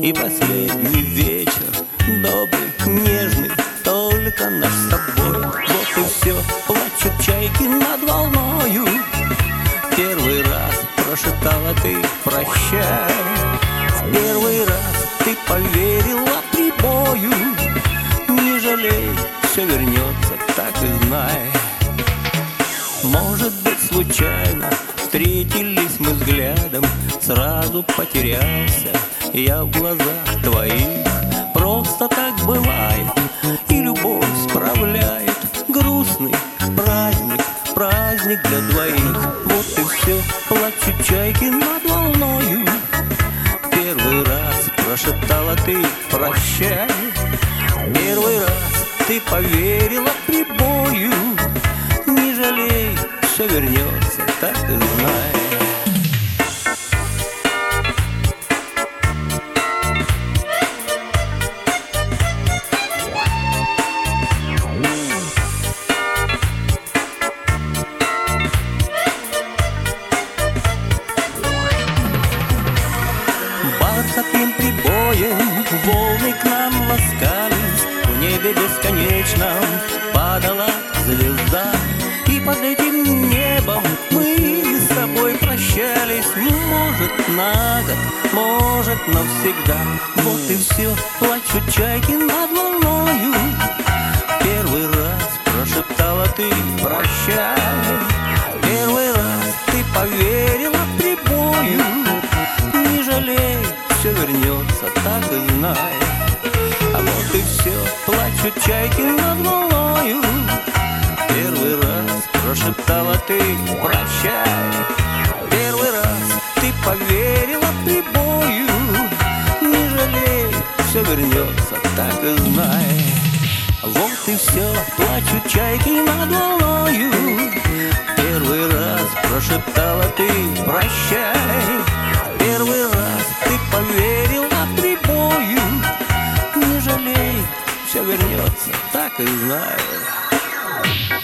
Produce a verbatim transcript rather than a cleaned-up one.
И последний вечер, добрый, нежный, только наш с тобой. Вот и все, плачут чайки над волною. Первый раз прошептала ты прощай. В первый раз ты поверила прибою. Не жалей, все вернется, так и знай. Может быть, случайно встретились мы взглядом, сразу потерялся я в глазах твоих. Просто так бывает, и любовь справляет. Грустный праздник, праздник для двоих. Вот и все, плачут чайки над волною. Первый раз прошептала ты прощай. Первый раз ты поверила прибою. Не жалей, все вернется, так и знай. Бархатным прибоем волны к нам ласкались. В небе бесконечном падала звезда. И под этим небом мы с тобой прощались. Может, на год, может, навсегда. Вот и все, плачут чайки над волною. Первый раз прошептала ты прощай. Первый раз ты поверила прибою. Не жалей, все вернется, так и знай. А вот и все, плачут чайки над волною. Первый раз прошептала ты прощай. Первый раз ты поверила прибою. Не жалей, все вернется, так и знай. Вот и все, плачут чайки над волною. Первый раз прошептала ты прощай. Первый раз ты поверила прибою. Не жалей, все вернется, так и знай.